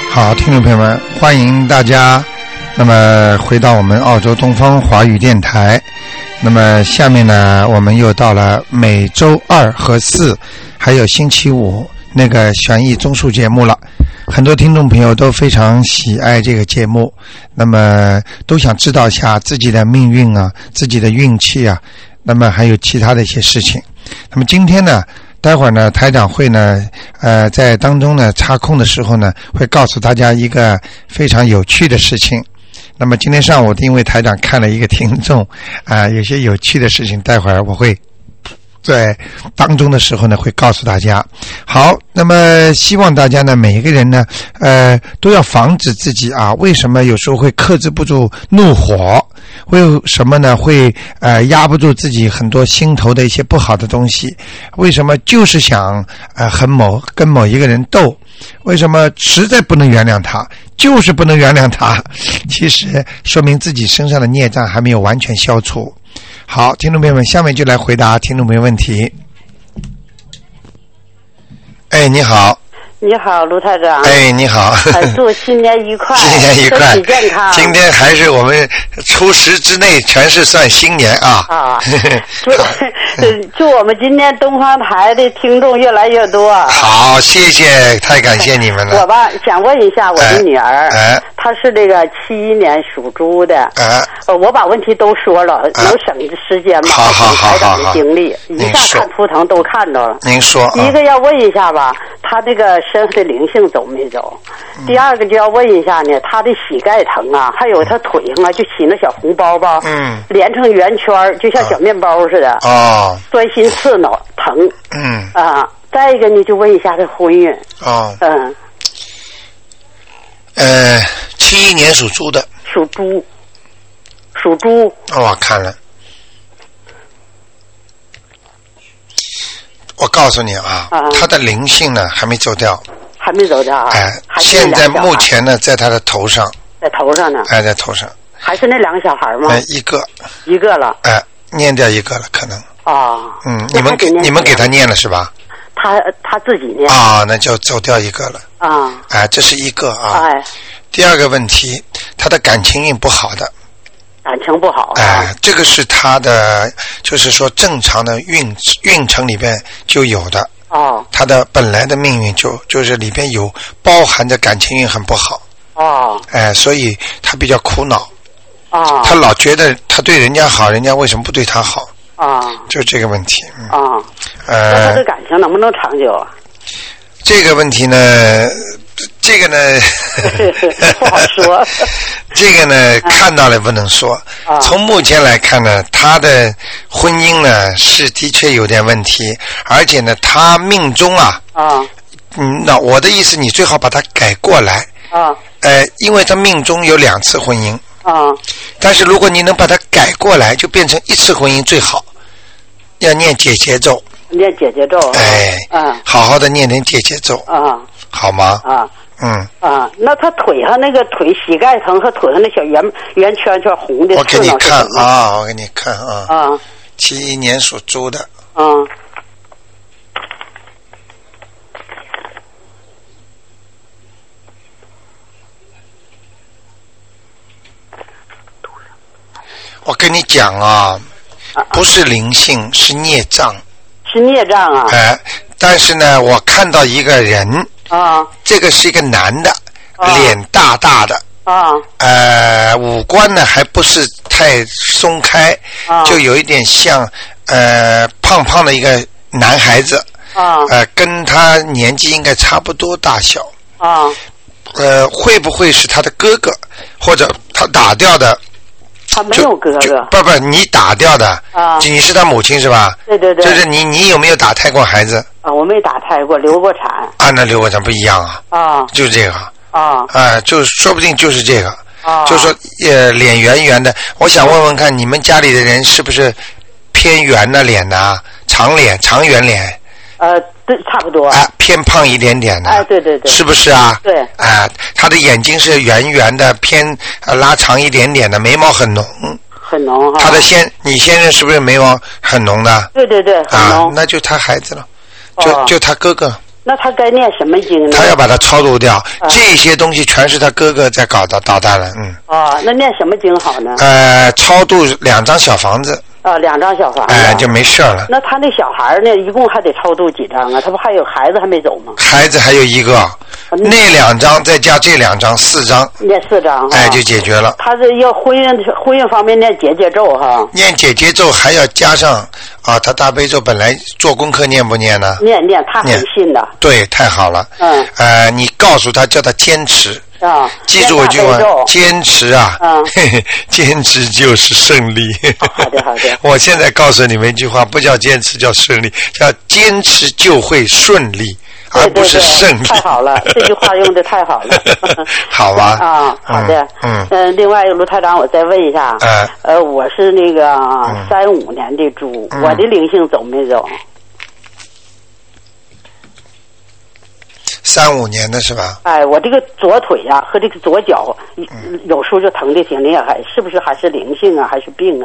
好，听众朋友们，欢迎大家那么回到我们澳洲东方华语电台。那么下面呢，我们又到了每周二和四还有星期五那个悬疑综述节目了。很多听众朋友都非常喜爱这个节目，那么都想知道一下自己的命运啊，自己的运气啊，那么还有其他的一些事情。那么今天呢，待会儿呢，台长会呢，在当中呢插空的时候呢，会告诉大家一个非常有趣的事情。那么今天上午，因为台长看了一个听众有些有趣的事情，待会儿我会在当中的时候呢，会告诉大家。好，那么希望大家呢，每一个人呢，都要防止自己啊，为什么有时候会克制不住怒火？为什么呢？会压不住自己很多心头的一些不好的东西？为什么就是想跟某一个人斗？为什么实在不能原谅他？就是不能原谅他？其实说明自己身上的孽障还没有完全消除。好，听众朋友们，下面就来回答听众朋友问题。哎，你好。 你好，卢台长。 哎，你好。 祝新年愉快， 新年愉快， 身体健康。 今天还是我们初10之内全是算新年啊。 啊，祝我们今天东方台的听众越来越多。 好，谢谢，太感谢你们了。 我吧，想问一下我的女儿，她是这个71年属猪的。我把问题都说了，能省时间吗？ 好， 台长的经历，一下看图腾都看到了。 您说。 第一个要问一下吧，她这个身上的灵性走没走？第二个就要问一下呢，她的膝盖疼啊，还有她腿上啊，就起那小红包包，连成圆圈，就像小面包似的。钻心刺挠疼。再一个呢，就问一下她婚姻。 71年属猪的。 属猪。 我看了。我告诉你啊，他的灵性呢还没走掉。 还没走掉啊？ 现在目前呢，在他的头上。 在头上呢？ 在头上。 还是那2个小孩吗？ 一个了。 念掉一个了，可能。你们给他念了是吧？ 他自己念。 那就走掉一个了。这是一个啊。第二个问题，他的感情运不好的。 感情不好。 这个是他的，就是说正常的运程里边就有的。他的本来的命运就是里边有包含着感情运很不好。所以他比较苦恼。他老觉得他对人家好，人家为什么不对他好？就这个问题。 那他的感情能不能长久啊？ 这个问题呢， 不好说。 这个呢，看到了不能说。从目前来看呢，他的婚姻呢是的确有点问题，而且呢，他命中那我的意思，你最好把它改过来。因为他命中有2次婚姻。但是如果你能把它改过来，就变成1次婚姻最好。要念解结咒。 念解结咒。 好好的念点解结咒。好吗？ 那他腿上那个膝盖疼和腿上那小圆圈圈红的， 我给你看我给你看71年属猪的。我跟你讲不是灵性，是孽障。 是孽障啊。 但是呢，我看到一个人。这个是一个男的，脸大大的。五官呢还不是太松开，就有一点像胖胖的一个男孩子。跟他年纪应该差不多大小。会不会是他的哥哥，或者他打掉的？ 他没有哥哥。 不，你打掉的。你是他母亲是吧？ 对。 就是你有没有打胎过孩子？ 我没打胎过，流过产。 那流过产不一样就是这个。就说不定就是这个。就是说脸圆圆的。我想问问看，你们家里的人是不是偏圆的脸呢？长脸、长圆脸？ 对，差不多。 偏胖一点点的。 对。 是不是啊？ 对。 他的眼睛是圆圆的，偏拉长一点点的，眉毛很浓。 很浓他的你先生是不是眉毛很浓的？ 对，很浓。 那就他孩子了，就他哥哥。 那他该念什么经呢？ 他要把它超度掉，这些东西全是他哥哥在搞的捣蛋了， 那念什么经好呢？ 超度2张小房子。 2张小房子。 就没事了。 那他那小孩呢？一共还得超度几张啊？他不还有孩子还没走吗？ 孩子还有1个，那2张再加这2张，4张。 念4张。 就解决了。 他这要婚姻方面念解结咒哈。 念解结咒还要加上他大悲咒本来做功课念不念呢？ 念，他很信的。 对，太好了。你告诉他，叫他坚持。记住我一句话，坚持坚持就是胜利。 好的。 我现在告诉你们一句话，不叫坚持叫胜利，叫坚持就会顺利，而不是胜利。 太好了，这句话用的太好了。 好吧。 好的。另外卢台长，我再问一下。我是那个35年的猪，我的灵性走没走 ？35年的是吧？ 我这个左腿和这个左脚有时候就疼得挺厉害，是不是还是灵性啊，还是病啊？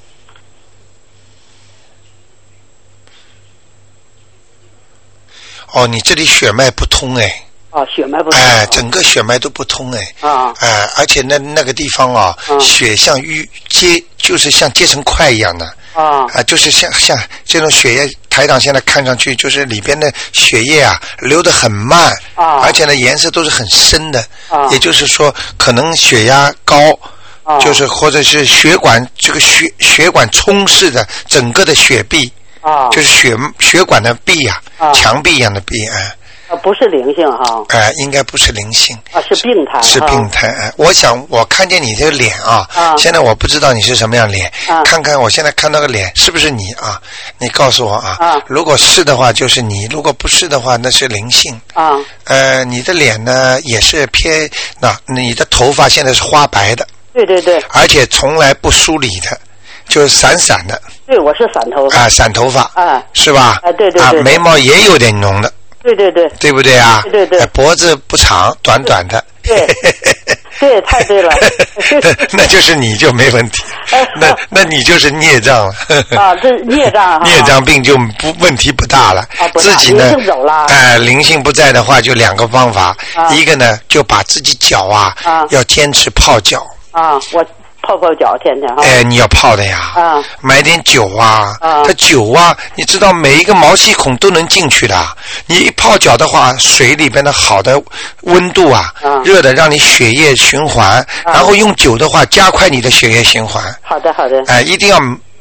你这里血脉不通血脉不通。 整个血脉都不通而且那个地方血像就是像结成块一样的。就是像这种血液，台长现在看上去就是里边的血液流得很慢，而且呢颜色都是很深的，也就是说可能血压高，就是或者是血管这个血管充斥的整个的血壁，就是血管的壁墙壁一样的壁不是灵性哈。 应该不是灵性。 是病态。 是病态。我想我看见你这个脸现在我不知道你是什么样脸，看看我现在看到个脸是不是你你告诉我如果是的话就是你，如果不是的话那是灵性。你的脸呢也是偏你的头发现在是花白的。 对。 而且从来不梳理的，就是散散的。 对，我是散头发。 散头发。是吧？ 对。 眉毛也有点浓的。 对， 对不对啊？ 对， 脖子不长，短短的。 对，太对了。 那就是你就没问题。那你就是孽障了。 这孽障孽障病就问题不大了。自己呢， 灵性走了。 灵性不在的话，就2个方法。一个呢，就把自己脚要坚持泡脚。 我泡脚天天你要泡的呀。买点酒它酒你知道每一个毛细孔都能进去的。你一泡脚的话，水里边的好的温度热的让你血液循环，然后用酒的话加快你的血液循环。 好的。 一定要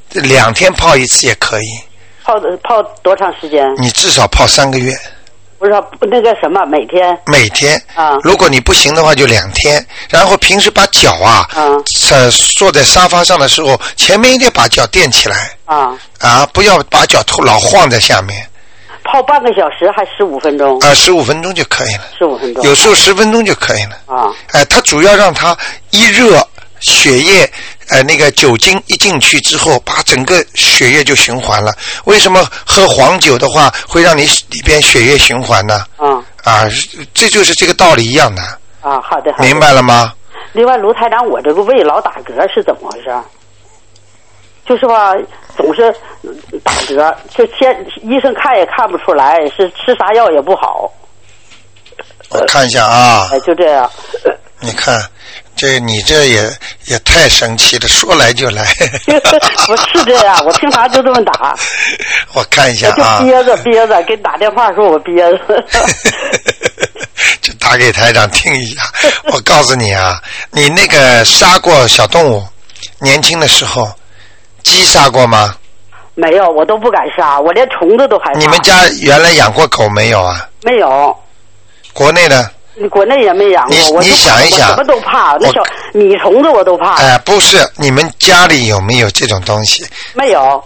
2天泡1次也可以。 泡多长时间？你至少泡3个月。 不是那个什么每天如果你不行的话就2天，然后平时把脚坐在沙发上的时候，前面一定把脚垫起来不要把脚老晃在下面。 泡半个小时还15分钟 ？15分钟就可以了。 15分钟， 有时候10分钟就可以了。它主要让它一热，血液那个酒精一进去之后，把整个血液就循环了。为什么喝黄酒的话会让你里边血液循环呢？这就是这个道理一样的。 好的。 明白了吗？ 另外，卢台长，我这个胃老打嗝是怎么回事？就是总是打嗝，就医生看也看不出来，是吃啥药也不好。 我看一下就这样。 你看。你这也太神奇了，说来就来。 我是这样，我平常就这么打。 我看一下就憋着，给你打电话说我憋着。 就打给台长听一下。我告诉你你那个杀过小动物，年轻的时候，鸡杀过吗？ 没有，我都不敢杀，我连虫子都害怕。 你们家原来养过狗没有没有。 国内呢？ 国内也没养过。 你想一想， 我什么都怕，那小米虫子我都怕。 不是，你们家里有没有这种东西？ 没有。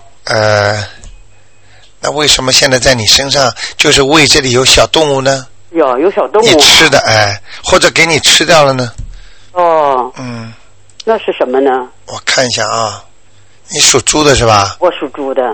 那为什么现在在你身上就是胃这里有小动物呢？ 有小动物。 你吃的或者给你吃掉了呢？ 那是什么呢？ 我看一下你属猪的是吧？ 我属猪的。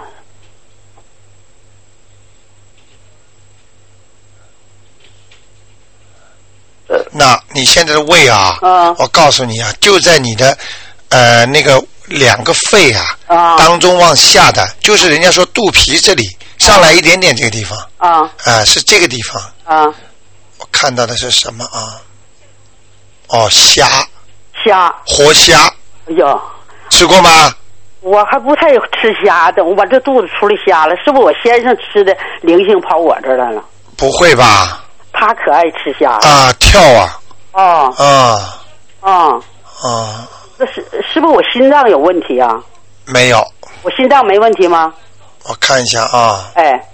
那你现在的胃我告诉你就在你的那个2个肺当中往下的，就是人家说肚皮这里上来一点点这个地方。 啊。 是这个地方。 啊。 我看到的是什么啊？哦，虾。活虾。 哎呦。 吃过吗？ 我还不太吃虾的，我把这肚子出来虾了，是不是我先生吃的灵性跑我这儿来了？ 不会吧？ 他可爱吃虾跳啊！那是不是我心脏有问题啊？ 没有。 我心脏没问题吗？ 我看一下啊。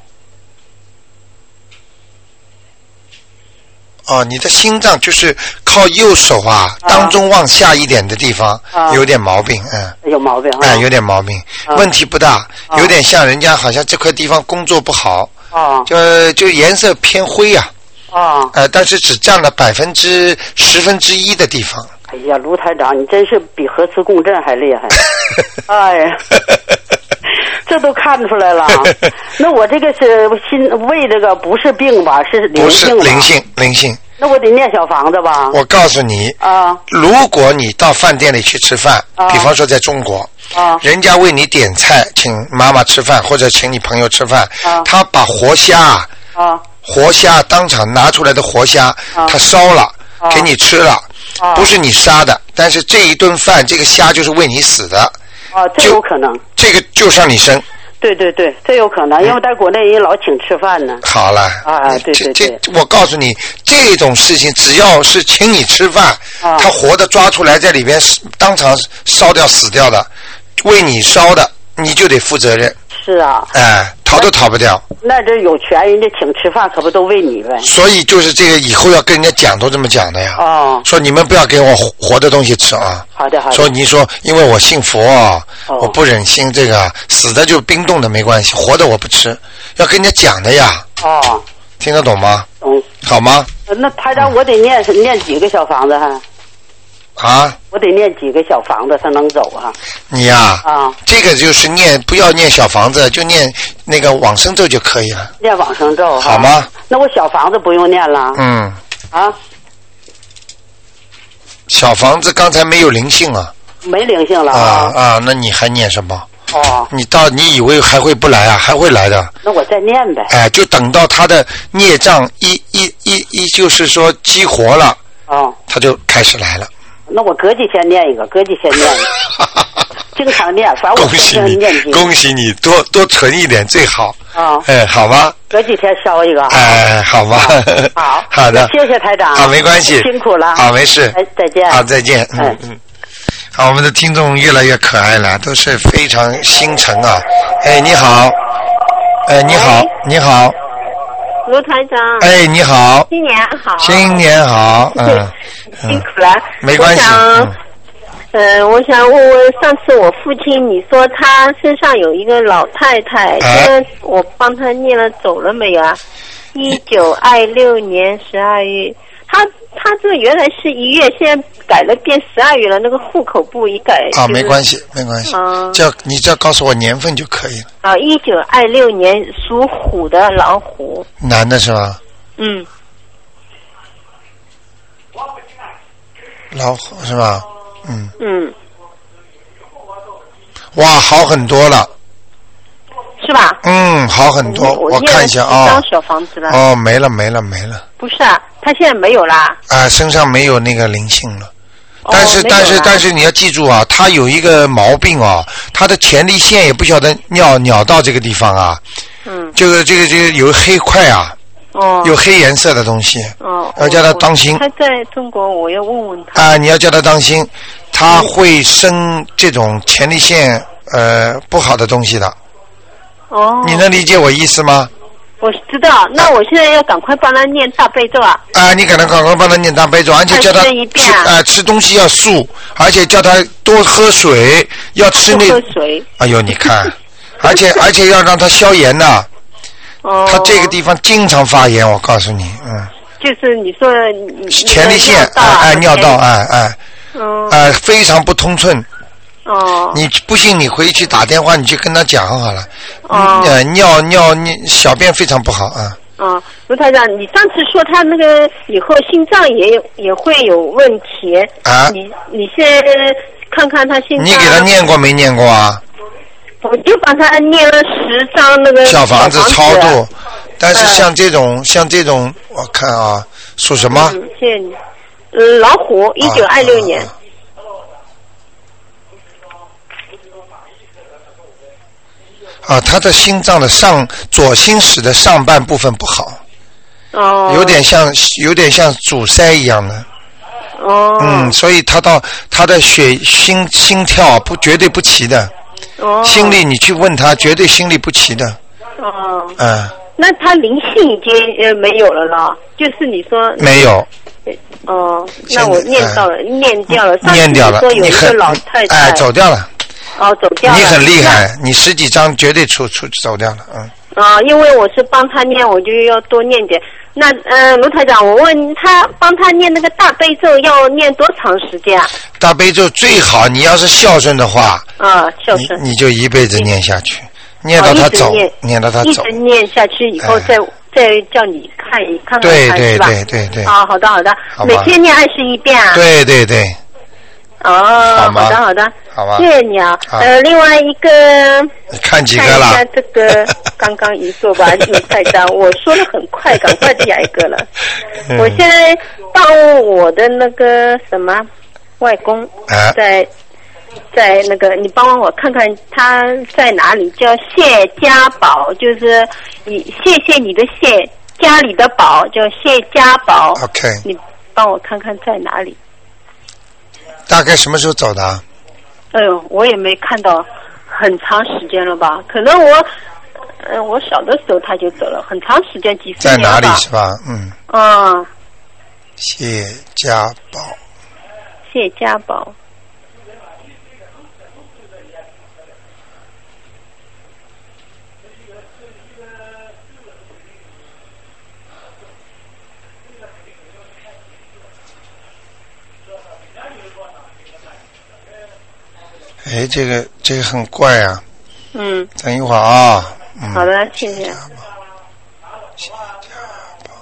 你的心脏就是靠右手当中往下一点的地方有点毛病， 有毛病有点毛病，问题不大，有点像人家好像这块地方工作不好，就颜色偏灰但是只占了1/10的地方。 哎呀，卢台长，你真是比核磁共振还厉害！哎呀，这都看出来了。那我这个是胃这个不是病吧？是灵性吧？ 不是灵性。 那我得念小房子吧？ 我告诉你如果你到饭店里去吃饭，比方说在中国人家为你点菜，请妈妈吃饭或者请你朋友吃饭，他把活虾当场拿出来的活虾他烧了给你吃了，不是你杀的，但是这一顿饭这个虾就是为你死的。 这有可能。 这个就上你身。 对，这有可能，因为在国内人老请吃饭呢。 好了。对。我告诉你，这种事情只要是请你吃饭，他活的抓出来在里边当场烧掉死掉的，为你烧的，你就得负责任。 是啊。 逃都逃不掉。 那这有权人家请吃饭，可不都为你呗？ 所以就是这个以后要跟人家讲，都这么讲的呀。说你们不要给我活的东西吃啊。 好的。 说你说因为我信佛我不忍心这个死的就冰冻的没关系，活的我不吃，要跟人家讲的呀。听得懂吗？好吗？ 那台长，我得念几个小房子我得念几个小房子才能走你这个就是不要念小房子，就念那个往生咒就可以了。 念往生咒好吗？ 那我小房子不用念了。 小房子刚才没有灵性没灵性了那你还念什么？你以为还会不来还会来的。 那我再念呗。 就等到他的孽障就是说激活了他就开始来了。 那我隔几天念一个，经常念，反正我经常念经。 恭喜你，多存一点最好。好吧。 隔几天烧一个。 好吧。好的。 谢谢台长。 没关系。 辛苦了。 没事。 再见。 再见。好，我们的听众越来越可爱了，都是非常心诚你好。你好。 卢台长。 你好。 新年好。 新年好。 辛苦了。 没关系。 我想问问，上次我父亲你说他身上有一个老太太，我帮他念了走了没有？1926年12月，他这原来是1月，现在改了变12月了，那个户口簿一改。 没关系。你只要告诉我年份就可以了。 1926年属虎的老虎。 男的是吧？老虎是吧？哇，好很多了。 是吧？ 好很多。我看一下张小房子了。 没了。 不是他现在没有啦。 身上没有那个灵性了。但是你要记住他有一个毛病他的前列腺也不晓得尿到这个地方这个有黑块有黑颜色的东西要叫他当心。 他在中国，我要问问他。 你要叫他当心，他会生这种前列腺不好的东西的。你能理解我意思吗？ 我知道，那我现在要赶快帮他念大悲咒你赶快帮他念大悲咒，而且叫他吃东西要素，而且叫他多喝水，要吃那喝水。 哎呦，你看，而且要让他消炎的。他这个地方经常发炎，我告诉你。 就是你说前列腺尿道非常不通顺。你不信你回去打电话你去跟他讲好了。尿小便非常不好卢台长，你上次说他那个以后心脏也会有问题你现在看看他心脏。 你给他念过没念过我就帮他念了10张那个小房子超度，但是像这种，我看啊，属什么？ 谢谢你。老虎，1926年。 他的心脏的左心室的上半部分不好。 哦。 有点像阻塞一样的。 哦。 所以他的心跳绝对不齐的。 哦。 心律你去问他，绝对心律不齐的。 哦。那他灵性已经没有了啦，就是你说。 没有。 那我念掉了。 念掉了。 说有一个老太太。 走掉了。 走掉了。 你很厉害，你10几张绝对走掉了。 因为我是帮他念，我就要多念点。那卢台长，我问他，帮他念那个大悲咒要念多长时间啊？大悲咒最好，你要是孝顺的话， 孝顺， 你就一辈子念下去，念到他走，念到他走， 一直念下去以后再叫你看一看， 对。 好的，每天念21遍啊。 对。 好的， 好吧， 谢谢你啊。另外一个， 你看几个了？ 看一下这个刚刚一说吧，卢台长，我说的很快，赶快下一个了。我现在帮我的那个什么外公，在那个，你帮我看看他在哪里，叫谢家宝，就是谢谢你的谢，家里的宝叫谢家宝。 OK， 你帮我看看在哪里。 大概什么时候走的？ 我也没看到，很长时间了吧？可能我小的时候他就走了，很长时间，几十年了吧。 在哪里是吧？谢家宝。 谢家宝。 这个很怪啊。等一会儿啊。 好的，谢谢。 谢家宝。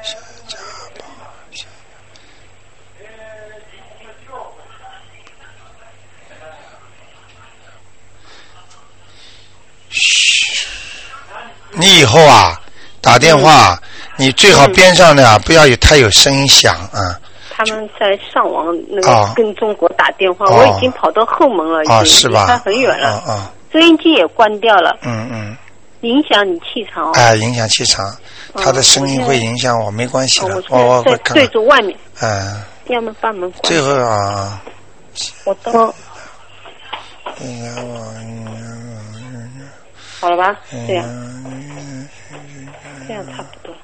嘘，你以后啊打电话，你最好边上的不要太有声音响啊。 他们在上网那个跟中国打电话，我已经跑到后门了，已经离他很远了。收音机也关掉了。影响你气场。 影响气场，他的声音会影响我，没关系的。 我在对着外面。要么把门关。 最后啊。 我都。好了吧？这样差不多。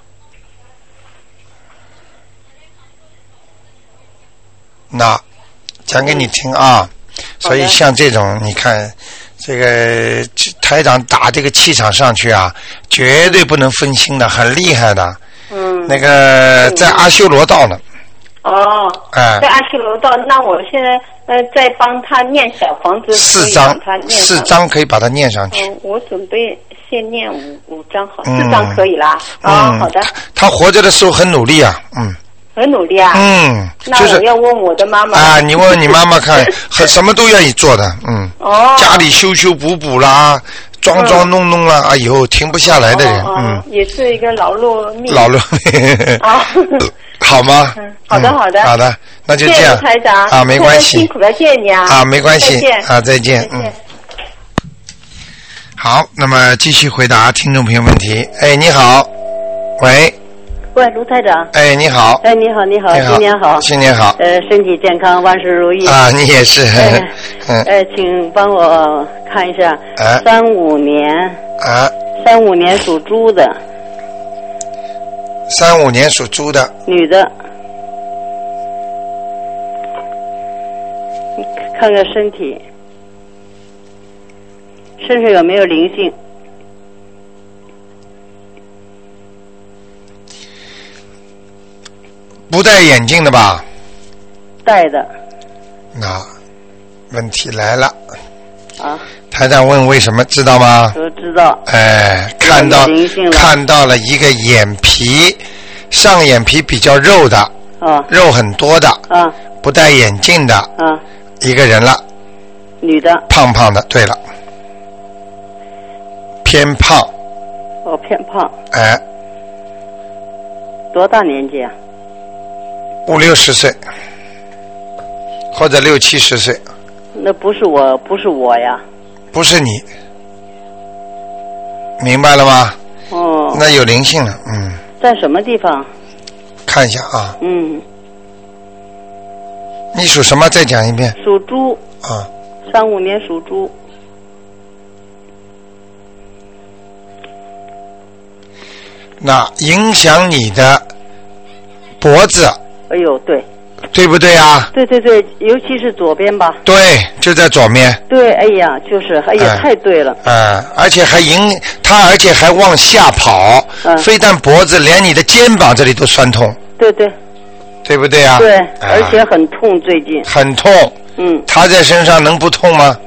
那讲给你听啊，所以像这种你看这个台长打这个气场上去啊，绝对不能分心的，很厉害的。那个在阿修罗道呢。在阿修罗道，那我现在在帮他念小房子，4张可以把它念上去。 我准备先念五张，好，4张可以啦。好的。 他活着的时候很努力啊。 很努力啊。那我要问我的妈妈。 你问你妈妈看，什么都愿意做的。家里修补啦，装弄啦，哎呦，停不下来的人。 也是一个劳碌命。 好吗？ 好的， 那就这样。 谢谢台长没关系。 辛苦了，谢谢你啊。 没关系。再见。 再见。 好，那么继续回答听众朋友问题。你好，喂， 卢台长。 你好。 你好，新年好。 新年好。 身体健康，万事如意。 你也是。 请帮我看一下，35年属猪的。 35年属猪的。 女的。看看身体，身上有没有灵性？ 不戴眼镜的吧？ 戴的。 那问题来了。台长问为什么，知道吗？ 都知道。 看到了一个眼皮，上眼皮比较肉的，肉很多的，不戴眼镜的，一个人了。 女的。 胖胖的，对了。 偏胖。 哦，偏胖。 哎。 多大年纪啊 ？50、60岁，或者60、70岁。 那不是我呀。 不是你，明白了吗？ 哦。 那有灵性了， 在什么地方？ 看一下啊。你属什么？再讲一遍。 属猪。 啊。 35年属猪。 那影响你的脖子。 哎呦，对。 对不对啊？ 对，尤其是左边吧。 对，就在左面。 对，哎呀，太对了。 而且还往下跑，非但脖子，连你的肩膀这里都酸痛。 对。 对不对啊？ 对，而且很痛，最近。 很痛。他在身上能不痛吗？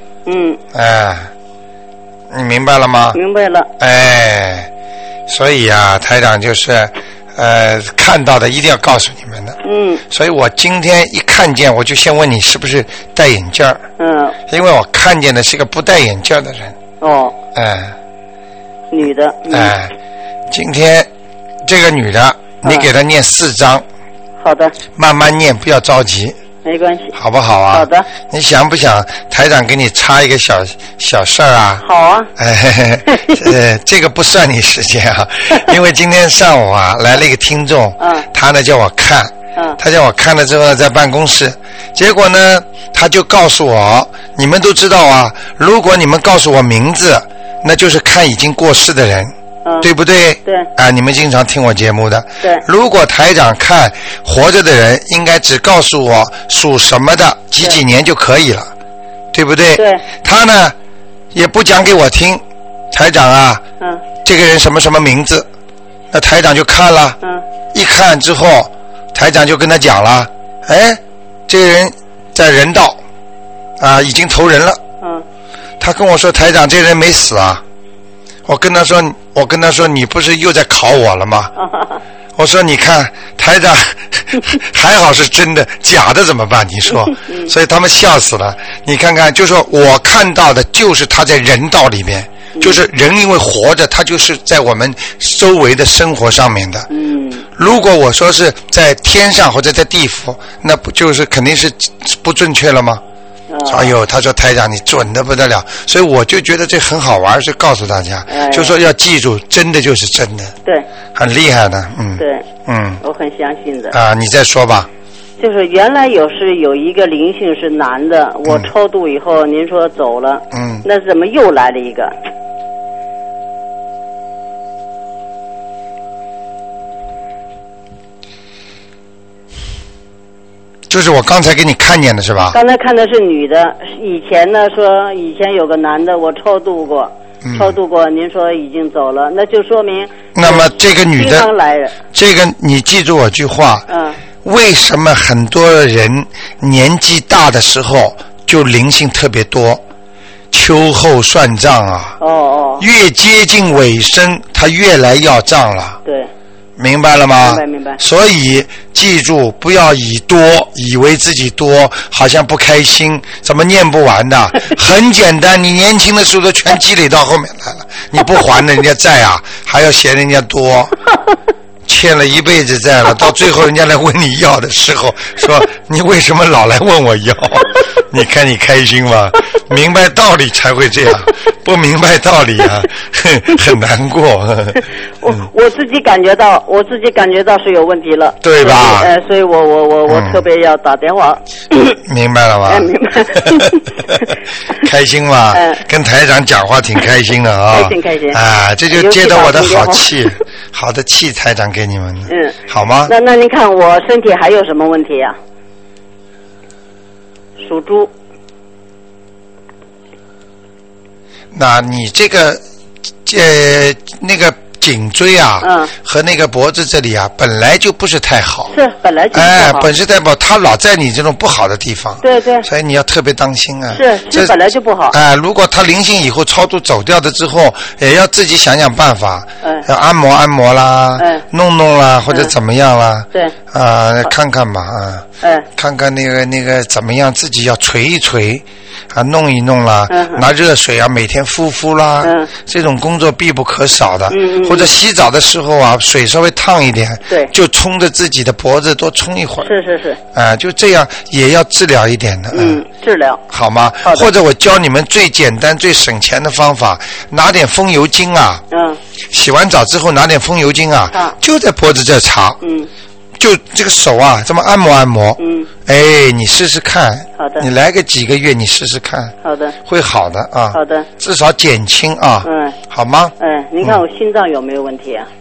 你明白了吗？ 明白了。 所以啊，台长就是看到的一定要告诉你们的。所以我今天一看见，我就先问你是不是戴眼镜儿。因为我看见的是个不戴眼镜的人。 哦。女的。 今天这个女的，你给她念4章。 好的。慢慢念，不要着急。 没关系。 好不好啊？ 好的。 你想不想台长给你插一个小事儿啊？ 好啊。 这个不算你时间啊，因为今天上午啊来了一个听众，他呢叫我看，他叫我看了之后呢在办公室，结果呢他就告诉我，你们都知道啊，如果你们告诉我名字，那就是看已经过世的人。对不对？ 对。 你们经常听我节目的。 对。 如果台长看活着的人，应该只告诉我属什么的，几年就可以了，对不对？ 对。 他呢，也不讲给我听，台长啊，这个人什么什么名字，那台长就看了，一看之后，台长就跟他讲了，这个人在人道，已经投人了。他跟我说，台长，这个人没死啊。我跟他说，你不是又在考我了吗？我说你看台长还好是真的，假的怎么办？你说，所以他们笑死了。你看看，就说我看到的就是他在人道里面，就是人因为活着，他就是在我们周围的生活上面的。如果我说是在天上或者在地府，那不就是肯定是不正确了吗？哎呦，他说台长你准得不得了，所以我就觉得这很好玩，是告诉大家，就说要记住，真的就是真的， 对， 很厉害的， 对，我很相信的。 你再说吧。 就是原来有一个灵性是男的，我超度以后，您说走了，那怎么又来了一个？ 就是我刚才给你看见的是吧？ 刚才看的是女的，以前呢说以前有个男的我超度过，您说已经走了，那就说明那么这个女的经常来人， 这个你记住我句话，为什么很多人年纪大的时候就灵性特别多？秋后算账啊，越接近尾声他越来要账了， 对， 明白了吗？ 明白。 所以记住，不要以为自己多，好像不开心，怎么念不完的？很简单，你年轻的时候都全积累到后面来了，你不还的人家债啊，还要嫌人家多，欠了一辈子债了，到最后人家来问你要的时候，说你为什么老来问我要？你看你开心吗？明白道理才会这样，不明白道理啊，很难过。 我自己感觉到是有问题了， 对吧？ 所以我特别要打电话。 明白了吗？ 明白。 开心吗？跟台长讲话挺开心的啊。 开心。 这就接到我的好气，好的气，台长给你们的。好吗？ 那您看我身体还有什么问题呀？属猪。 那你这个那个颈椎啊，和那个脖子这里啊，本来就不是太好。 是，本来就不好。 本身代表他老在你这种不好的地方。 对对。 所以你要特别当心啊。 是，这本来就不好。 如果他灵性以后超度走掉的之后，也要自己想想办法。要按摩啦，弄啦，或者怎么样啦。 对。 看看吧啊。看看那个怎么样，自己要捶一捶啊，弄一弄啦，拿热水啊，每天敷啦，这种工作必不可少的。或者洗澡的时候啊，水稍微烫一点， 对， 就冲着自己的脖子多冲一会儿。 是。 就这样也要治疗一点的。 治疗好吗？或者我教你们最简单最省钱的方法，拿点风油精啊。洗完澡之后拿点风油精啊，就在脖子这擦。就这个手啊，这么按摩按摩。你试试看。 好的。 你来个几个月，你试试看。 好的。 会好的啊。 好的。 至少减轻啊。好吗？ 您看我心脏有没有问题啊？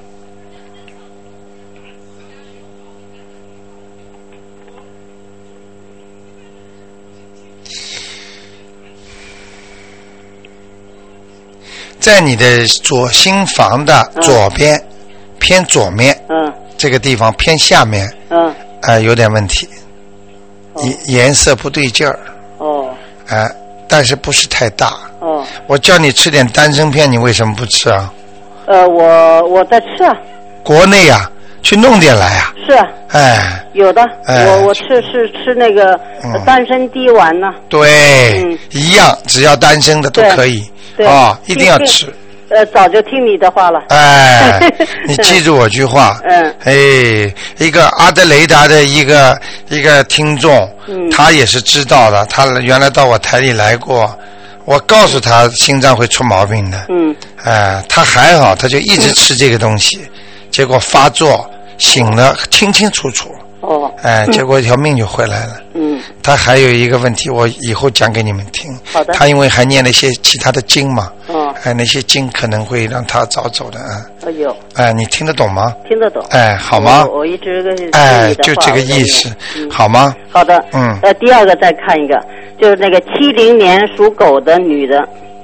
在你的左心房的左边，偏左面。这个地方偏下面。有点问题。颜色不对劲儿。但是不是太大。我叫你吃点丹参片，你为什么不吃啊？ 我在吃啊。 国内啊，去弄点来啊。 是啊。有的。我吃那个丹参滴丸呢。 对。一样，只要丹参的都可以。一定要吃。 早就听你的话了。 你记住我句话。一个阿德雷达的一个听众，他也是知道的，他原来到我台里来过，我告诉他心脏会出毛病的。他还好，他就一直吃这个东西，结果发作醒了清清楚楚。结果一条命就回来了。他还有一个问题，我以后讲给你们听。 好的。 他因为还念了一些其他的经嘛。那些经可能会让他早走的啊。 有。 你听得懂吗？ 听得懂。 好吗？ 我一直就这个意思，好吗？ 好的。第二个再看一个，就是那个70年属狗的女的。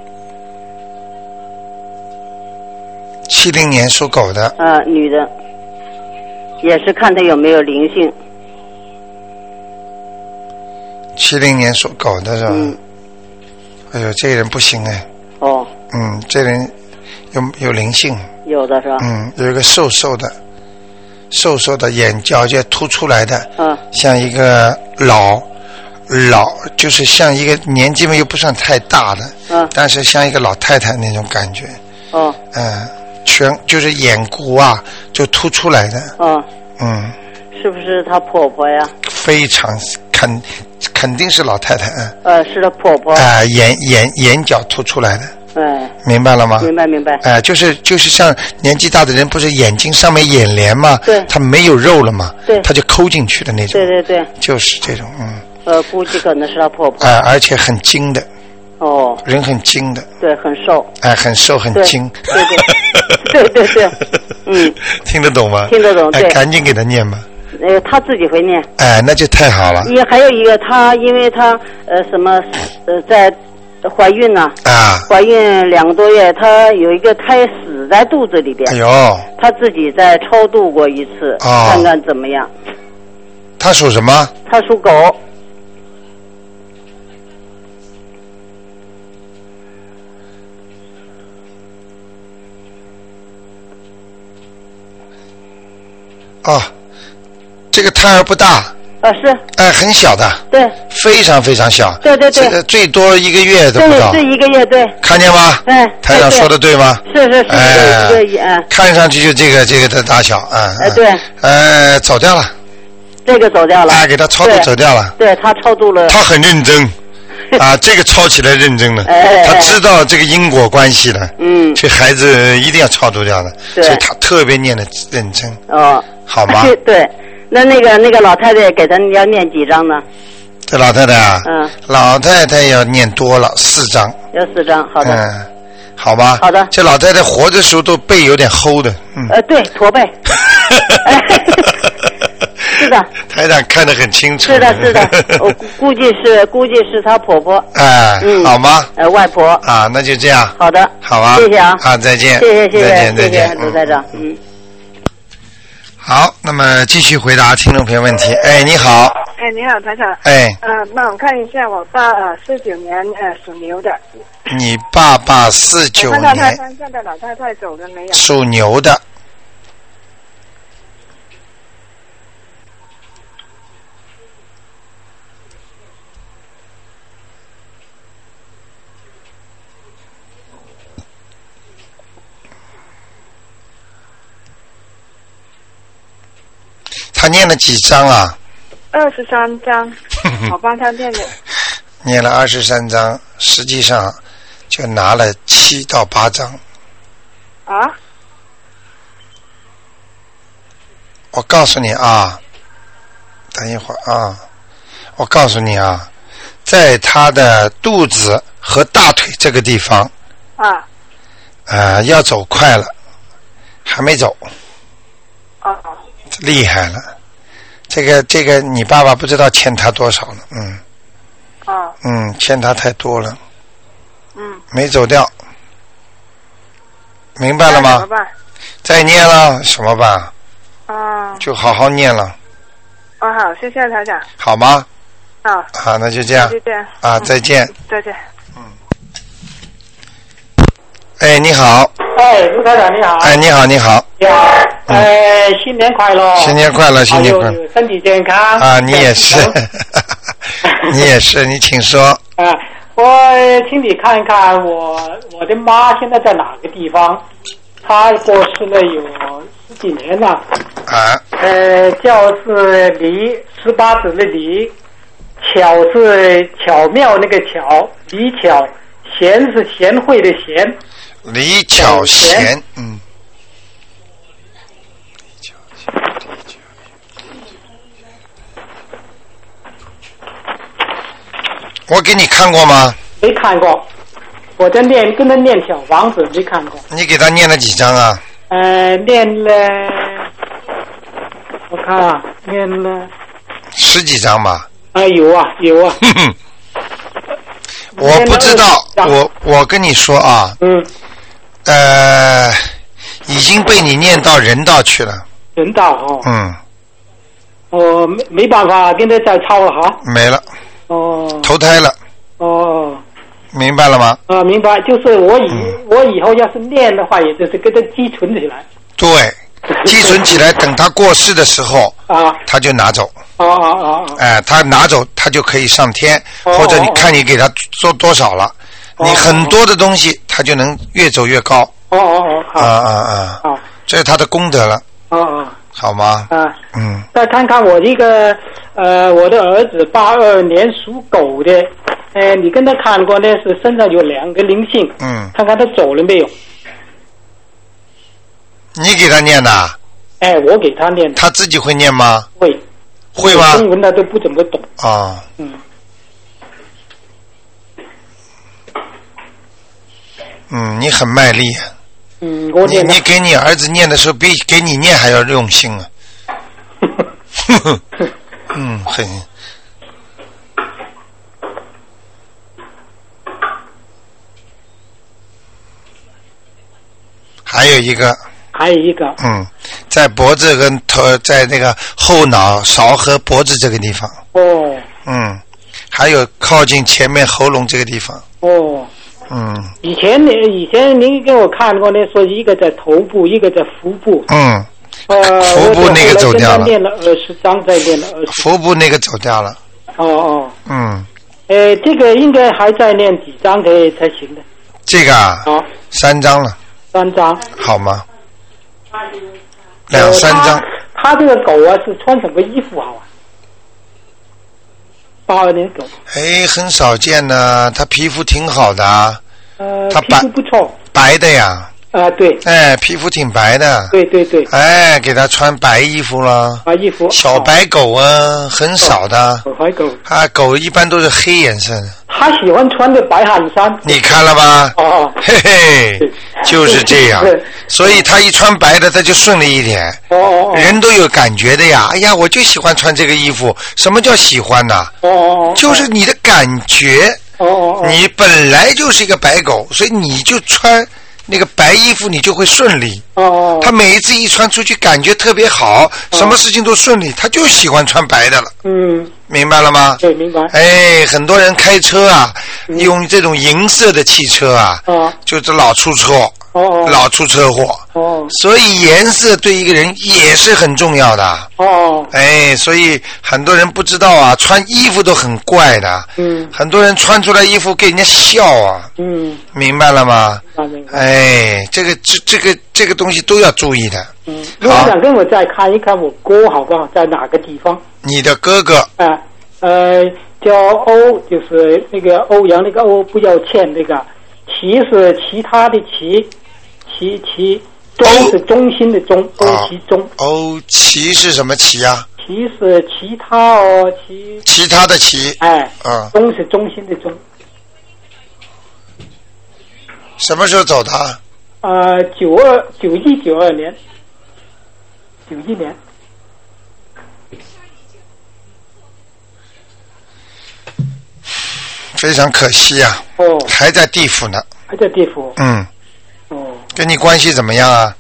70年属狗的。 女的。也是看她有没有灵性。 70年属狗的是吧？哎呦，这个人不行哎。这人有灵性。有的是吧？有一个瘦瘦的眼角就凸出来的。像一个老，就是像一个年纪又不算太大的。但是像一个老太太那种感觉。就是眼骨啊，就凸出来的。 是不是她婆婆呀？ 非常肯定是老太太。 是她婆婆。 眼角凸出来的。明白了吗？ 明白。 就是像年纪大的人，不是眼睛上面眼帘嘛？ 对。 他没有肉了嘛？ 对。 他就抠进去的那种。 对。 就是这种。 估计可能是她婆婆。 而且很精的。人很精的。对，很瘦。很瘦很精。 对。 听得懂吗？ 听得懂。对。 赶紧给他念吧。 他自己会念。 那就太好了。 还有一个，因为他在怀孕呢。怀孕2个多月，他有一个胎死在肚子里边。他自己在超度过一次，看看怎么样。 他属什么？ 他属狗。 这个胎儿不大。 是。 很小的。 对。 非常非常小。 对。 这个最多1个月都不到。 是1个月，对。 看见吗？台长说的对吗？ 是。 看上去就这个的大小。 对。 走掉了。 这个走掉了。 给他超度走掉了。 对，他超度了。 他很认真。这个超起来认真了。他知道这个因果关系了。这孩子一定要超度掉的。所以他特别念的认真。好吗？ 对。那个老太太给他要念几张呢？ 这老太太啊。老太太要念多了4张。 要4张，好的。 好吧。 好的。 这老太太活的时候都背有点齁的。 对，驼背。是的。 台长看得很清楚。 是的。我估计是她婆婆。 好吗？ 外婆。 那就这样。 好的。 好啊。 谢谢啊。 再见。 谢谢。 再见， 卢台长。 好，那么继续回答听众朋友问题。你好。 你好，台长。那我看一下我爸49年属牛的。 你爸爸49年。 看看他身上的老太太走了没有？ 属牛的。 他念了几章啊 ？23章，我帮他念的。 念了23章，实际上就拿了7到8章。 啊？ 我告诉你啊，等一会儿啊，我告诉你啊，在他的肚子和大腿这个地方要走快了，还没走。厉害了，这个你爸爸不知道欠他多少了，欠他太多了，没走掉，明白了吗？ 怎么办？ 再念了什么办？就好好念了。 好，谢谢台长。 好吗？ 好， 那就这样。 就这样。 再见。 再见。 哎，你好。 卢台长你好。 哎，你好，你好。 新年快乐。 新年快乐，新年快乐。 身体健康。 你也是。你也是，你请说。 我请你看看我的妈现在在哪个地方？她过世了有10几年了。叫是李，18字的李，巧是巧妙那个巧，李巧，贤是贤惠的贤。 李巧贤，我给你看过吗？ 没看过，我在跟他念小房子，没看过。 你给他念了几张啊？ 念了，我看念了 10几张吧。 有啊。 我不知道，我跟你说啊，已经被你念到人道去了。 人道我没办法跟他再抄了哈。 没了。投胎了。明白了吗？ 明白，就是我以后要是念的话，也就是跟他积存起来。 对，积存起来，等他过世的时候，他就拿走。他拿走，他就可以上天，或者你看你给他做多少了，你很多的东西，他就能越走越高。这是他的功德了。好吗？ 再看看我这个我的儿子82年属狗的，你跟他看过呢，是身上有2个灵性，看看他走了没有？ 你给他念的？ 我给他念的。 他自己会念吗？会吗？ 中文他都不怎么懂。 你很卖力。 我念。 你给你儿子念的时候，比给你念还要用心啊。很。还有一个。在脖子跟头，在那个后脑勺和脖子这个地方。还有靠近前面喉咙这个地方。以前您给我看过呢，说一个在头部，一个在腹部。腹部那个走掉了。 念了20章，再念了20。 腹部那个走掉了。 这个应该还在念几章才行的。 这个3章了。 3章。 好吗？2、3章。 他这个狗是穿什么衣服好？82年狗。 很少见呢，他皮肤挺好的。他皮肤不错。 白的呀。 对。 皮肤挺白的。 对。 给他穿白衣服了。 白衣服。 小白狗很少的。 白狗。 狗一般都是黑颜色的。 他喜欢穿的白汗衫。 你看了吧？嘿嘿，就是这样。所以他一穿白的，他就顺利一点。人都有感觉的呀。哎呀，我就喜欢穿这个衣服。什么叫喜欢呢？就是你的感觉。你本来就是一个白狗，所以你就穿那个白衣服，你就会顺利。他每一次一穿出去，感觉特别好，什么事情都顺利，他就喜欢穿白的了。明白了吗？ 对，明白。 很多人开车用这种银色的汽车就是老出错。 老出车祸。所以颜色对一个人也是很重要的。所以很多人不知道啊，穿衣服都很怪的。很多人穿出来衣服给人家笑啊。明白了吗？这个东西都要注意的。 我想跟我再看一看我哥好不好，在哪个地方？ 你的哥哥。 叫欧，就是那个欧阳那个欧，不要欠那个。其是其他的其，中是中心的中，欧其中。 欧其是什么其啊？ 其是其他其他的其。 中是中心的中。 什么时候走的 ？91年。91年。 非常可惜啊。还在地府呢。 还在地府。 跟你关系怎么样啊？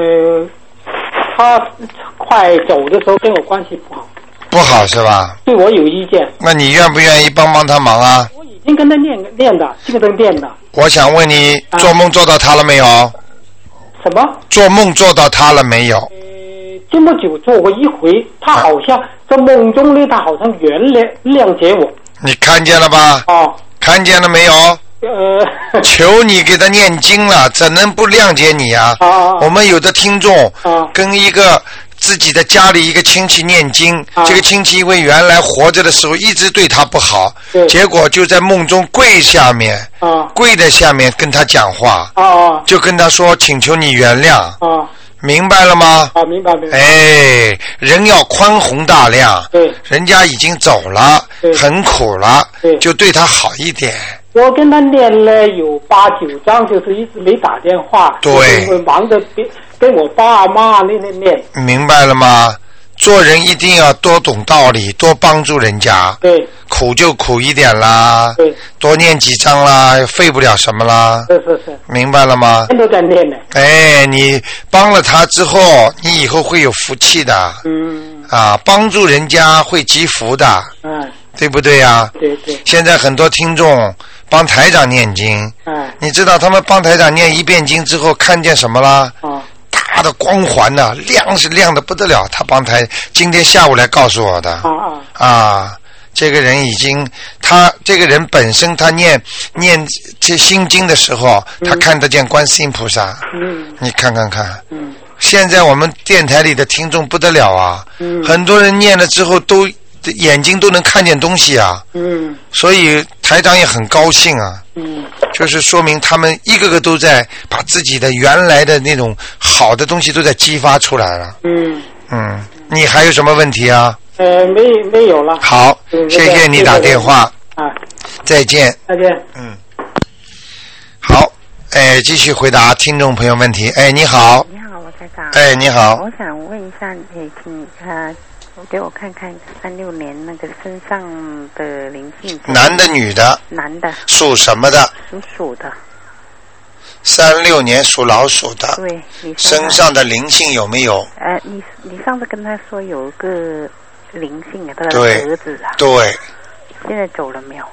他快走的时候跟我关系不好。 不好是吧？ 对我有意见。 那你愿不愿意帮他忙啊？ 我已经跟他练的，这个都练的。 我想问你，做梦做到他了没有？ 什么？ 做梦做到他了没有？ 这么久做过一回，他好像在梦中呢，他好像谅解我。 你看见了吧？看见了没有？求你给他念经了，怎能不谅解你啊？我们有的听众跟一个自己的家里一个亲戚念经，这个亲戚因为原来活着的时候一直对他不好，结果就在梦中跪下面，跪在下面跟他讲话，就跟他说请求你原谅。明白了吗？ 明白。 人要宽宏大量。人家已经走了，很苦了，就对他好一点。 我跟他念了有8、9章，就是一直没打电话。 对， 因为忙着跟我爸妈念。 明白了吗？做人一定要多懂道理，多帮助人家。苦就苦一点啦。多念几章啦，费不了什么啦。 是。 明白了吗？ 都在念呢。 你帮了他之后，你以后会有福气的。帮助人家会积福的。对不对呀？ 对。 现在很多听众帮台长念经，你知道他们帮台长念一遍经之后看见什么啦？大的光环呢，亮是亮的不得了。他今天下午来告诉我的。这个人这个人本身他念这心经的时候，他看得见观世音菩萨。你看。现在我们电台里的听众不得了啊。很多人念了之后眼睛都能看见东西啊。所以台长也很高兴啊。就是说明他们一个个都在把自己的原来的那种好的东西都在激发出来了。你还有什么问题啊？ 没有了。 好，谢谢你打电话。再见。 再见。 好，继续回答听众朋友问题。你好。 你好，罗台长。 你好。 我想问一下，请给我看看36年那个身上的灵性。 男的女的？ 男的。 属什么的？ 属的。 36年属老鼠的。 对。你身上的灵性有没有？ 你上次跟他说有个灵性啊，他的儿子啊。 对。 现在走了没有？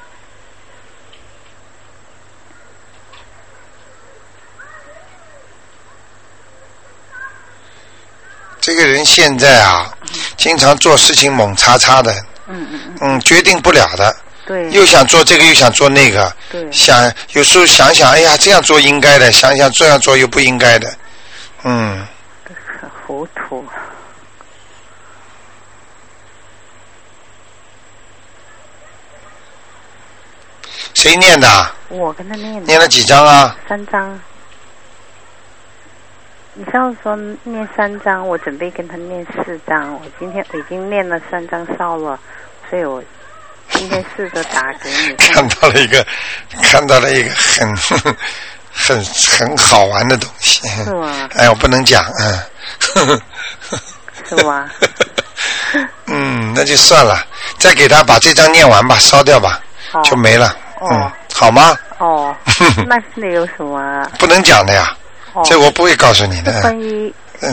这个人现在经常做事情猛叉叉的。决定不了的。 对。 又想做这个又想做那个。 对。 有时候想，哎呀，这样做应该的，想这样做又不应该的。 很糊涂。 谁念的？ 我跟他念的。 念了几张啊 ？3张。你上次说念3张，我准备跟他念4张，我今天已经念了3张烧了，所以我今天试着打给你。 看到了一个很好玩的东西。 是吗？ 我不能讲。 是吗？ 那就算了，再给他把这张念完吧，烧掉吧，就没了。好吗？ 那是有什么？ 不能讲的呀。这我不会告诉你的。 关于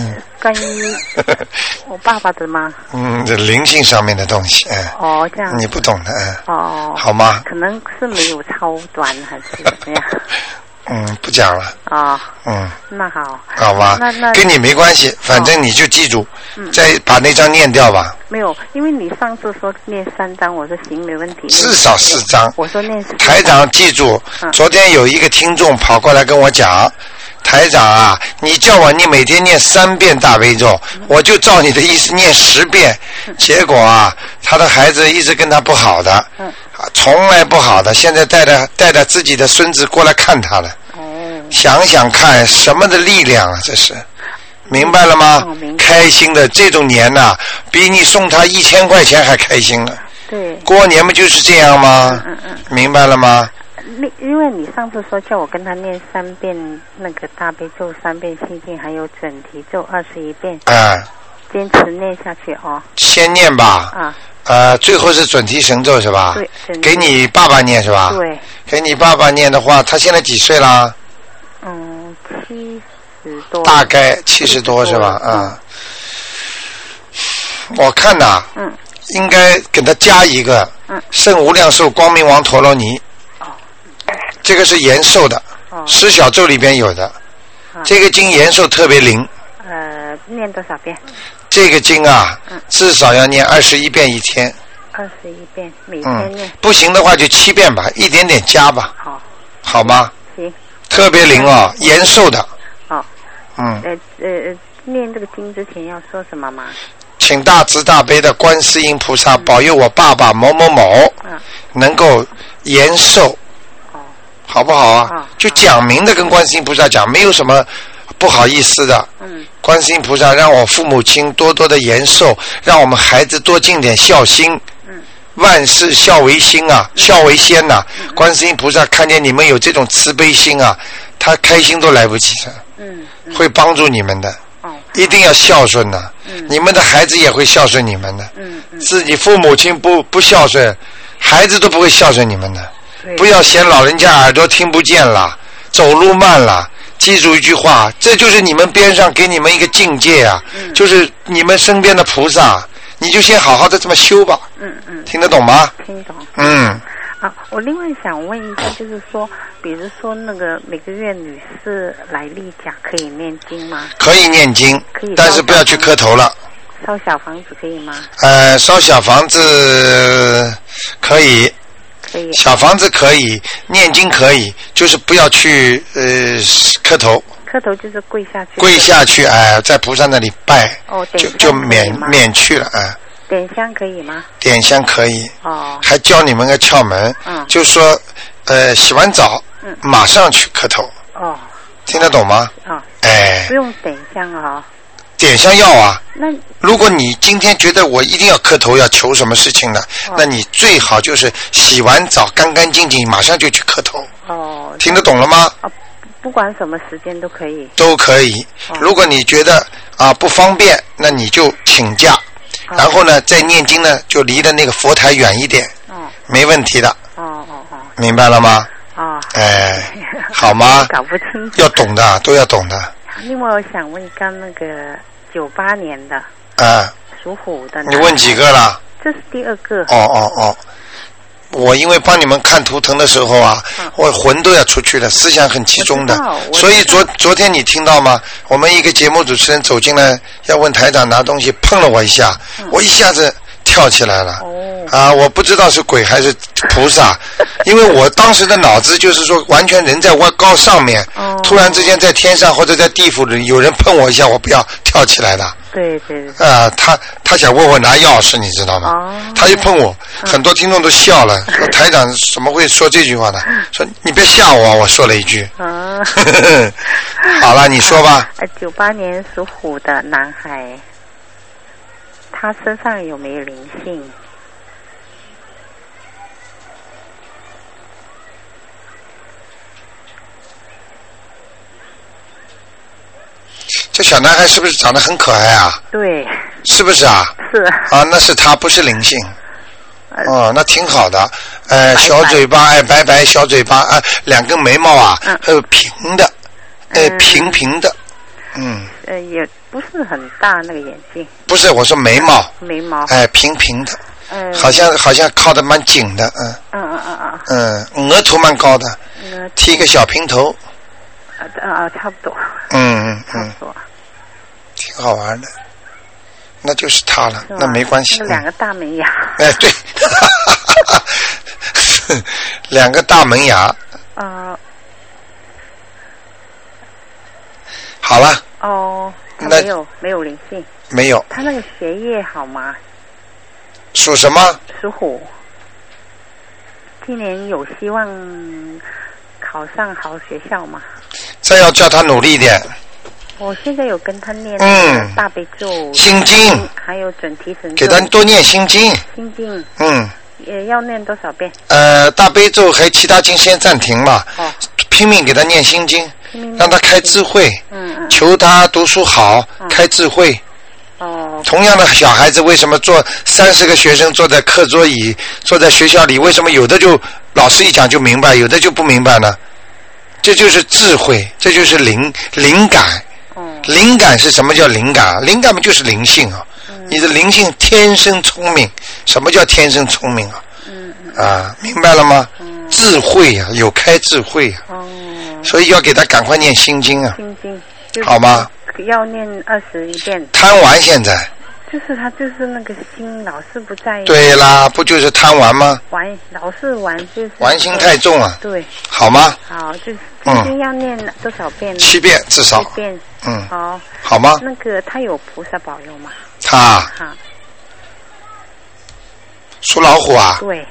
我爸爸的吗？ 这灵性上面的东西。 这样。 你不懂的。好吗？ 可能是没有超短还是怎么样？ 不讲了。 那好。 好吧，那跟你没关系，反正你就记住，再把那张念掉吧。 没有，因为你上次说念3张，我说行没问题。 至少4张。 我说念4张。 台长记住，昨天有一个听众跑过来跟我讲，台长啊，你叫我你每天念3遍大悲咒，我就照你的意思念10遍。结果啊，他的孩子一直跟他不好的，从来不好的，现在带着自己的孙子过来看他了。想想看，什么的力量啊，这是。明白了吗？开心的这种年呐，比你送他1000块钱还开心了。 对。 过年不就是这样吗？明白了吗？ 因为你上次说叫我跟他念3遍那个大悲咒，3遍心经，还有准提咒21遍。坚持念下去哦。 先念吧。最后是准提神咒是吧？ 对。 给你爸爸念是吧？ 对。 给你爸爸念的话，他现在几岁啦 ？70多。 大概70多是吧？我看呐，应该给他加一个圣无量寿光明王陀罗尼。这个是延寿的，十小咒里边有的。这个经延寿特别灵。 念多少遍？ 这个经啊，至少要念21遍一天。 21遍，每天念。 不行的话就7遍吧，一点点加吧。好吗？ 行。 特别灵哦，延寿的。 念这个经之前要说什么吗？ 请大慈大悲的观世音菩萨保佑我爸爸某某某能够延寿。好不好啊？就讲明的跟观世音菩萨讲，没有什么不好意思的。观世音菩萨让我父母亲多多的延寿，让我们孩子多尽点孝心。万事孝为心啊，孝为先呐。观世音菩萨看见你们有这种慈悲心啊，他开心都来不及的。会帮助你们的。一定要孝顺呐。你们的孩子也会孝顺你们的。自己父母亲不孝顺，孩子都不会孝顺你们的。不要嫌老人家耳朵听不见了，走路慢了。记住一句话，这就是你们边上给你们一个境界啊，就是你们身边的菩萨，你就先好好的这么修吧。听得懂吗？ 听懂。我另外想问一下，就是说，比如说那个每个月女士来例假可以念经吗？ 可以念经，但是不要去磕头了。 烧小房子可以吗？ 烧小房子可以。小房子可以，念经可以，就是不要去磕头。 磕头就是跪下去。 跪下去，在菩萨那里拜，就免去了。 点香可以吗？ 点香可以。还教你们个窍门，就是说洗完澡马上去磕头。听得懂吗？ 不用点香啊。 点香要啊。如果你今天觉得我一定要磕头要求什么事情呢，那你最好就是洗完澡干干净净马上就去磕头。听得懂了吗？ 不管什么时间都可以。 都可以。如果你觉得不方便，那你就请假，然后呢再念经呢就离的那个佛台远一点。没问题的。明白了吗？好吗？ 搞不清楚。 要懂的，都要懂的。 另外我想问刚那个98年的属虎的， 你问几个了？ 这是第2个。 我因为帮你们看图腾的时候我魂都要出去了，思想很集中的，所以昨天你听到吗？我们一个节目主持人走进来要问台长拿东西，碰了我一下，我一下子跳起来了。我不知道是鬼还是菩萨，因为我当时的脑子就是说完全人在高上面，突然之间在天上或者在地府里有人碰我一下，我不要跳起来的。 对。 他想问我拿钥匙，你知道吗？他一碰我，很多听众都笑了，说台长怎么会说这句话呢？说你别吓我，我说了一句。好了，你说吧。 98年属虎的男孩，他身上有没有灵性？ 这小男孩是不是长得很可爱啊？ 对。 是不是啊？ 是。 那是他，不是灵性。那挺好的。小嘴巴，白白小嘴巴，2根眉毛平的，平平的。 也不是很大那个眼睛。 不是，我说眉毛。 眉毛。 平平的。好像靠得蛮紧的。额头蛮高的。剃个小平头。 差不多。差不多。 挺好玩的，那就是他了，那没关系。 两个大门牙。 哎，对，两个大门牙。好了。 他没有灵性。 没有。 他那个学业好吗？ 属什么？ 属虎。今年有希望考上好学校吗？ 再要叫他努力一点。 我现在有跟他念大悲咒、 心经， 还有准提神咒。 给他多念心经。 心经。也要念多少遍？ 大悲咒和其他经先暂停嘛。拼命给他念心经，让他开智慧。求他读书好，开智慧。同样的小孩子，为什么坐30个学生坐在课桌椅，坐在学校里，为什么有的就老师一讲就明白，有的就不明白呢？这就是智慧，这就是灵感。灵感是什么叫灵感？灵感不就是灵性啊？你的灵性天生聪明。什么叫天生聪明啊？明白了吗？智慧啊，有开智慧啊。所以要给他赶快念心经啊。心经。好吗？ 要念21遍。 贪玩现在。 就是他就是那个心老是不在。 对啦，不就是贪玩吗？ 老是玩就是。 玩心太重啊。 对。 好吗？ 好，就是心经要念多少遍 ？7遍至少。 7遍。好。 好吗？ 那个他有菩萨保佑吗？ 他。属老虎啊？ 对。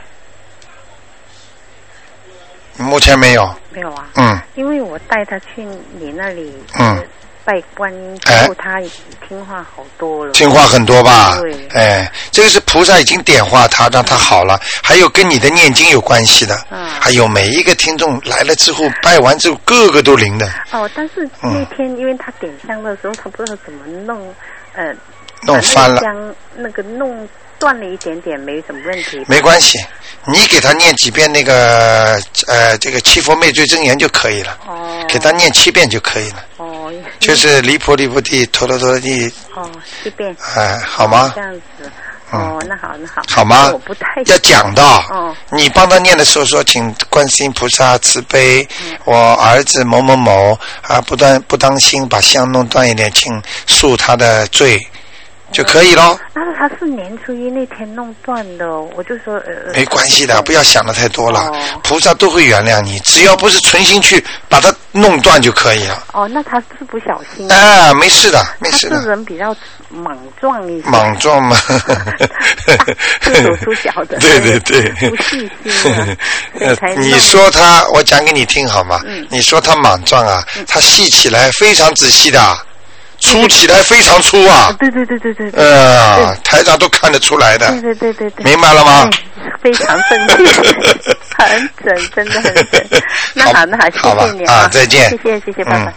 目前没有。 没有啊。因为我带他去你那里。拜观音之后，他听话好多了。听话很多吧？对。这个是菩萨已经点化他，让他好了。还有跟你的念经有关系的。还有每一个听众来了之后，拜完之后，个个都灵的。 但是那天因为他点香的时候，他不知道怎么弄， 弄翻了。 香那个弄断了一点点，没什么问题。 没关系，你给他念几遍那个这个七佛灭罪真言就可以了。给他念7遍就可以了。就是离婆离婆地陀罗陀罗地。7遍。好吗？ 这样子。那好。 好吗？ 我不太要讲到。你帮他念的时候说，请观世音菩萨慈悲，我儿子某某某不当心把香弄断一点，请恕他的罪。就可以咯。 但是他是年初一那天弄断的，我就说没关系的，不要想的太多了，菩萨都会原谅你，只要不是存心去把它弄断就可以了。 那他是不小心。 没事的，没事的。 他这人比较莽撞一些。 莽撞嘛。 出手出脚的。 对。 不细心。 你说他，我讲给你听好吗？你说他莽撞啊，他细起来非常仔细的。粗起来非常粗啊！ 对。 台长都看得出来的。 对。 明白了吗？ 非常正确，很准，真的很准。那好，谢谢你啊！ 再见。 谢谢，拜拜。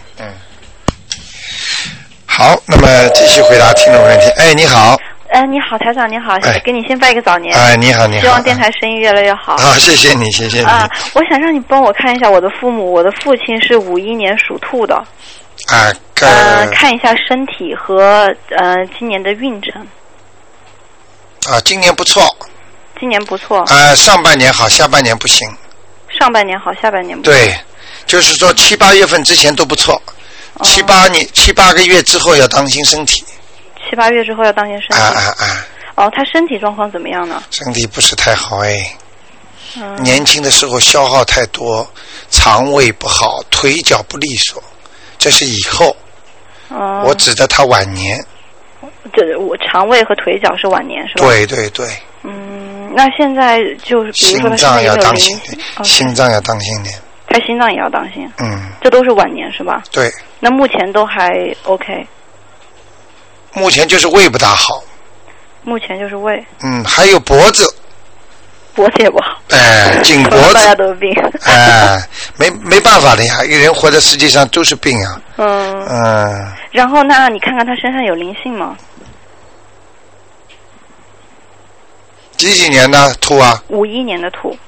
好，那么继续回答听众问题。你好。 你好，台长，你好，给你先拜一个早年。 你好。 希望电台生意越来越好。 谢谢你。 我想让你帮我看一下我的父母，我的父亲是51年属兔的。看一下身体和今年的运程。 今年不错。上半年好，下半年不行。 上半年好，下半年不行。 对，就是说7、8月份之前都不错，7、8个月之后要当心身体。 7、8月之后要当心身体。他身体状况怎么样呢？ 身体不是太好年轻的时候消耗太多，肠胃不好，腿脚不利索。这是以后，我指的他晚年。 我肠胃和腿脚是晚年是吧？ 对。 那现在就是比如说他心脏要当心点，心脏要当心点。 他心脏也要当心。这都是晚年是吧？ 对。 那目前都还 OK。 目前就是胃不大好。 目前就是胃。 还有脖子。 脖子也不好。 颈脖子。 大家都有病。 没办法的呀，一个人活在世界上都是病啊。 然后那你看看他身上有灵性吗？ 几年的兔啊 ？51年的兔。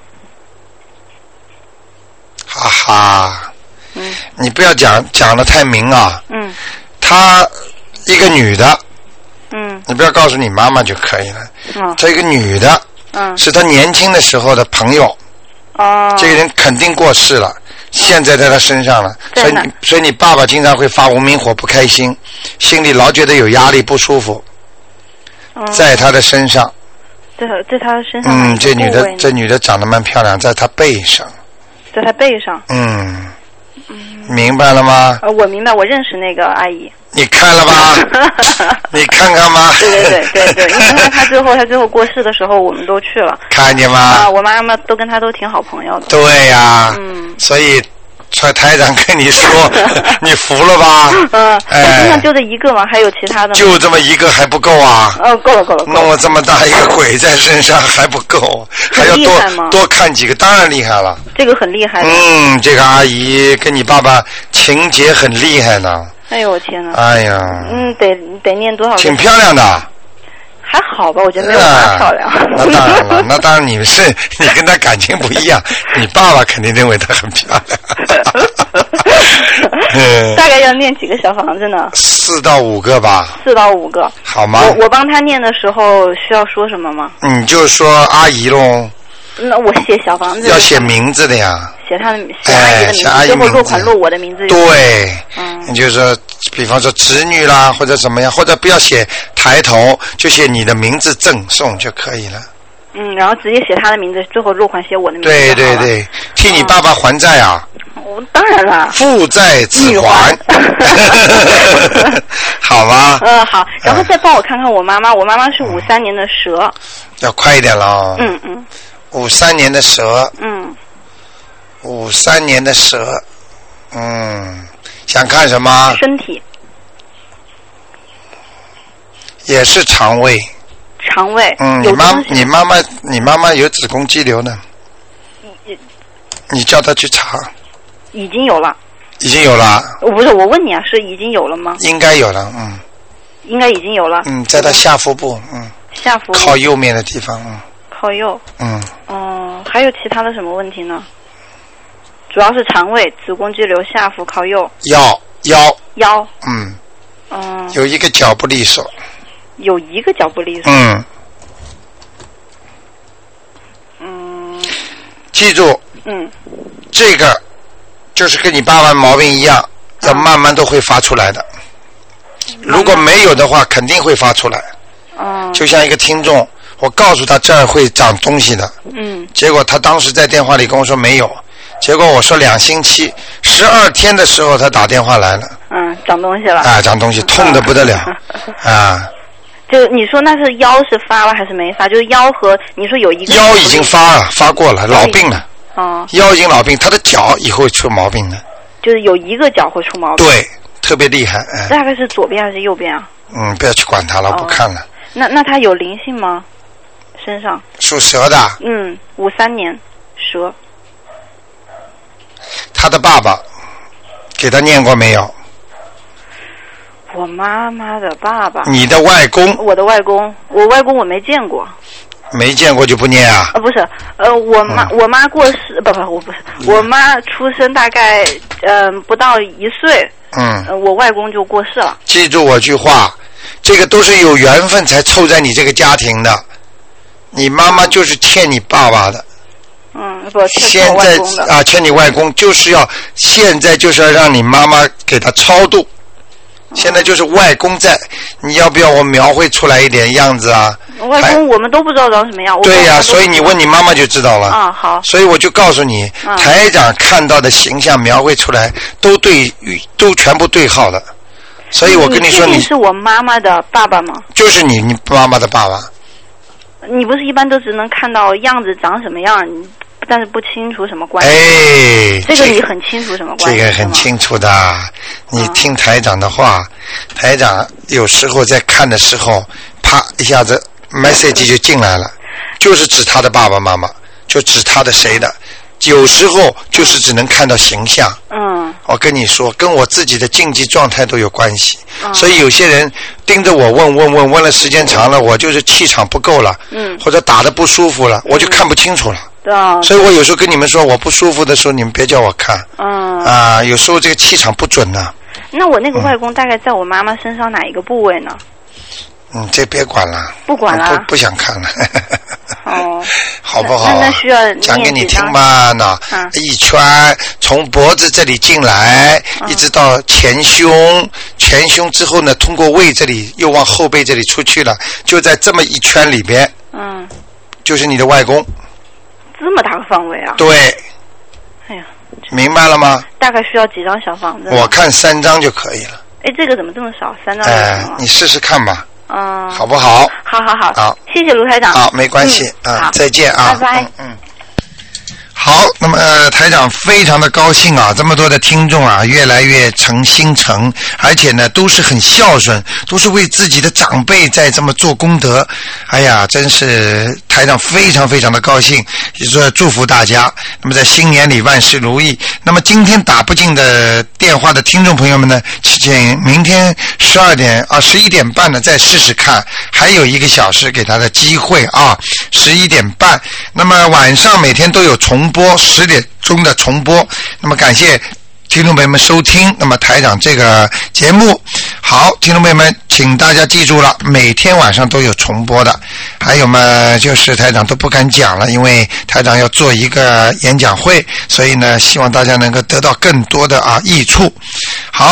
哈哈。你不要讲得太明啊。她一个女的。你不要告诉你妈妈就可以了。她一个女的。是她年轻的时候的朋友。这个人肯定过世了， 现在在他身上了，所以你爸爸经常会发无名火，不开心，心里老觉得有压力不舒服，在他的身上。 在他的身上。 这女的长得蛮漂亮，在他背上。 在他背上。 明白了吗？ 我明白，我认识那个阿姨。 你看了吧？你看看吧。 对，因为他最后过世的时候，我们都去了。 看见吗？ 我妈妈都跟他都挺好朋友的。 对呀。所以台长跟你说，你服了吧？ 我身上就这一个吗？还有其他的吗？ 就这么一个还不够啊？ 够了。 弄了这么大一个鬼在身上还不够，还要多看几个，当然厉害了。 这个很厉害的。 这个阿姨跟你爸爸情节很厉害呢。 哎呦我天哪！ 哎呀。 得念多少？ 挺漂亮的。 还好吧，我觉得没有他漂亮。 那当然了，那当然你跟他感情不一样，你爸爸肯定认为他很漂亮。 大概要念几个小房子呢 ？4到5个吧。 4到5个。 好吗？ 我帮他念的时候需要说什么吗？ 你就说阿姨喽。 那我写小房子。 要写名字的呀。 写阿姨的名字，最后落款落我的名字。 对。你就说，比方说侄女啦，或者怎么样，或者不要写抬头，就写你的名字赠送就可以了。 然后直接写他的名字，最后落款写我的名字。 对，替你爸爸还债啊。 当然了。 父债子还。好吗？ 好。然后再帮我看看我妈妈，我妈妈是53年的蛇。 要快一点了。53年的蛇。53年的蛇。想看什么？ 身体。 也是肠胃。 肠胃。 你妈妈有子宫肌瘤呢。你叫她去查。 已经有了。 已经有了。 不是，我问你啊，是已经有了吗？ 应该有了， 应该已经有了。 在她下腹部， 下腹部。 靠右面的地方， 靠右。还有其他的什么问题呢？主要是肠胃、子宫肌瘤、下腹靠右。腰。有一个脚不利索。 记住。这个就是跟你爸爸毛病一样，要慢慢都会发出来的。如果没有的话，肯定会发出来。就像一个听众，我告诉他这儿会长东西的。结果他当时在电话里跟我说没有。结果我说2星期，12天的时候他打电话来了。 长东西了。 长东西，痛得不得了。 就你说那是腰是发了还是没发？就是腰和你说有一个。 腰已经发过了，老病了。腰已经老病，他的脚以后会出毛病的。 就是有一个脚会出毛病。 对，特别厉害。 大概是左边还是右边啊？ 不要去管他了，不看了。 那他有灵性吗？身上？ 属蛇的。 53年蛇。 他的爸爸给他念过没有？ 我妈妈的爸爸。 你的外公？ 我的外公，我外公我没见过。 没见过就不念啊？ 不是，我妈过世，我不是，我妈出生大概不到1岁，我外公就过世了。 记住我句话，这个都是有缘分才凑在你这个家庭的，你妈妈就是欠你爸爸的。欠我外公的。欠你外公，现在就是要让你妈妈给他超度。现在就是外公在，你要不要我描绘出来一点样子啊？ 外公我们都不知道长什么样。 对呀，所以你问你妈妈就知道了。 好。 所以我就告诉你，台长看到的形象描绘出来都对，都全部对号的。所以我跟你说， 你是我妈妈的爸爸吗？ 就是你妈妈的爸爸。 你不是一般都只能看到样子长什么样，但是不清楚什么关系。这个你很清楚什么关系？ 这个很清楚的。你听台长的话，台长有时候在看的时候，啪一下子 message 就进来了，就是指他的爸爸妈妈，就指他的谁的。有时候就是只能看到形象。我跟你说，跟我自己的竞技状态都有关系。所以有些人盯着我问了时间长了，我就是气场不够了，或者打得不舒服了，我就看不清楚了。所以我有时候跟你们说，我不舒服的时候，你们别叫我看。有时候这个气场不准呢。 那我那个外公大概在我妈妈身上哪一个部位呢？ 这别管了。 不管了。 不想看了。 好不好？ 那需要讲给你听嘛？那一圈从脖子这里进来，一直到前胸，前胸之后呢，通过胃这里又往后背这里出去了，就在这么一圈里边。就是你的外公。 这么大个方位啊？ 对。 哎呀。 明白了吗？ 大概需要几张小房子？ 我看3张就可以了。 这个怎么这么少？3张？ 你试试看吧。好不好？ 好，谢谢卢台长。 好，没关系再见啊， 拜拜。 好，那么台长非常的高兴啊，这么多的听众啊，越来越诚心诚，而且呢都是很孝顺，都是为自己的长辈在这么做功德。哎呀，真是台长非常非常的高兴，也是祝福大家。那么在新年里万事如意。那么今天打不进的电话的听众朋友们呢，请明天11点半呢再试试看，还有1个小时给他的机会啊，11点半。那么晚上每天都有重播10点钟的重播。那么感谢听众朋友们收听那么台长这个节目。好，听众朋友们请大家记住了，每天晚上都有重播的。还有嘛，就是台长都不敢讲了，因为台长要做一个演讲会，所以呢希望大家能够得到更多的益处。好。